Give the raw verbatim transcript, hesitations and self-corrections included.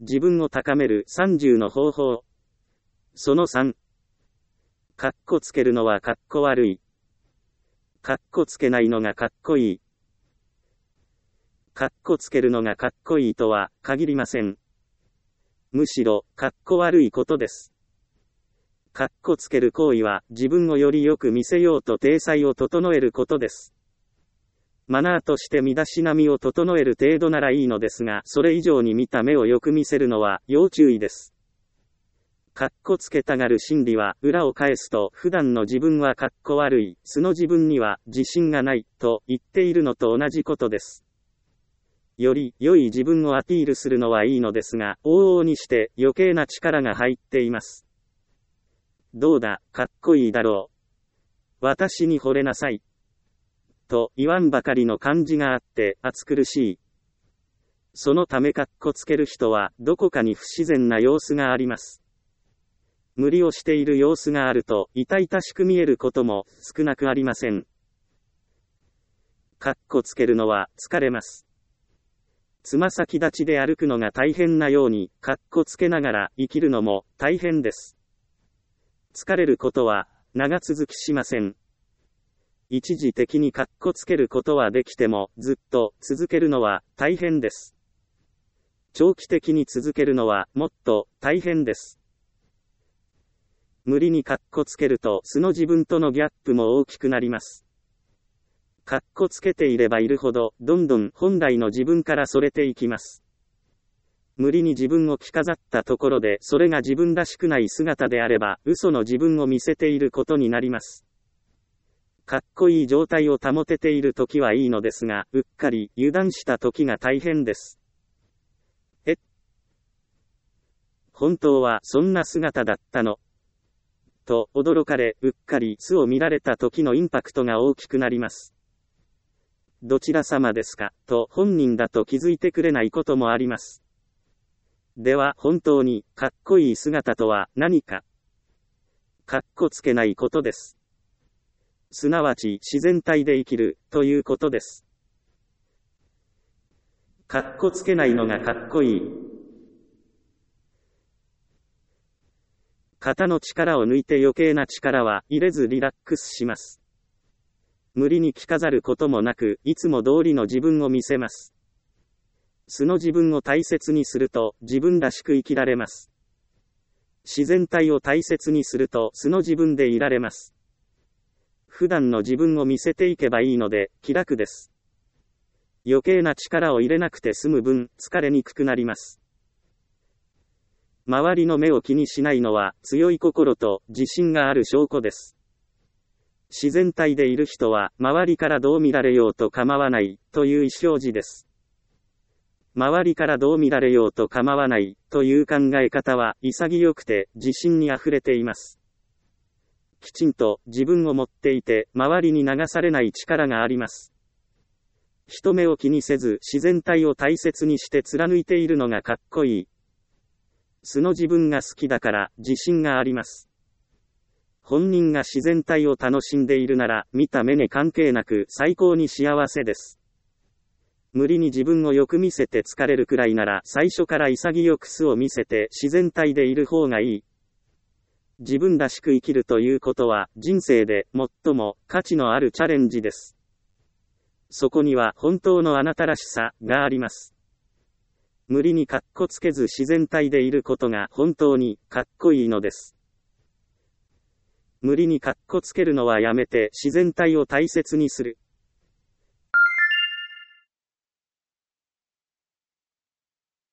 自分を高めるさんじゅうの方法。そのさん。かっこつけるのはかっこ悪い。かっこつけないのがかっこいい。かっこつけるのがかっこいいとは限りません。むしろ、かっこ悪いことです。かっこつける行為は自分をよりよく見せようと体裁を整えることです。マナーとして身だしなみを整える程度ならいいのですが、それ以上に見た目をよく見せるのは要注意です。かっこつけたがる心理は裏を返すと普段の自分はかっこ悪い、素の自分には自信がないと言っているのと同じことです。より良い自分をアピールするのはいいのですが、往々にして余計な力が入っています。どうだ、かっこいいだろう。私に惚れなさい。と言わんばかりの感じがあって暑苦しい。そのためかっこつける人はどこかに不自然な様子があります。無理をしている様子があると痛々しく見えることも少なくありません。かっこつけるのは疲れます。つま先立ちで歩くのが大変なように、かっこつけながら生きるのも大変です。疲れることは長続きしません。一時的にかっこつけることはできても、ずっと続けるのは大変です。長期的に続けるのはもっと大変です。無理にかっこつけると素の自分とのギャップも大きくなります。かっこつけていればいるほど、どんどん本来の自分からそれていきます。無理に自分を着飾ったところで、それが自分らしくない姿であれば、嘘の自分を見せていることになります。かっこいい状態を保てている時はいいのですが、うっかり油断した時が大変です。え？本当はそんな姿だったの？と驚かれ、うっかり素を見られた時のインパクトが大きくなります。どちら様ですか、と本人だと気づいてくれないこともあります。では本当にかっこいい姿とは何か。かっこつけないことです。すなわち自然体で生きるということです。かっこつけないのがかっこいい。肩の力を抜いて余計な力は入れずリラックスします。無理に着飾ることもなく、いつも通りの自分を見せます。素の自分を大切にすると、自分らしく生きられます。自然体を大切にすると、素の自分でいられます。普段の自分を見せていけばいいので、気楽です。余計な力を入れなくて済む分、疲れにくくなります。周りの目を気にしないのは、強い心と自信がある証拠です。自然体でいる人は、周りからどう見られようと構わない、という意思表示です。周りからどう見られようと構わない、という考え方は、潔くて、自信にあふれています。きちんと、自分を持っていて、周りに流されない力があります。人目を気にせず、自然体を大切にして貫いているのがかっこいい。素の自分が好きだから、自信があります。本人が自然体を楽しんでいるなら、見た目に関係なく最高に幸せです。無理に自分をよく見せて疲れるくらいなら、最初から潔く素を見せて自然体でいる方がいい。自分らしく生きるということは、人生で最も価値のあるチャレンジです。そこには本当のあなたらしさがあります。無理にかっこつけず自然体でいることが本当にかっこいいのです。無理にかっこつけるのはやめて自然体を大切にする。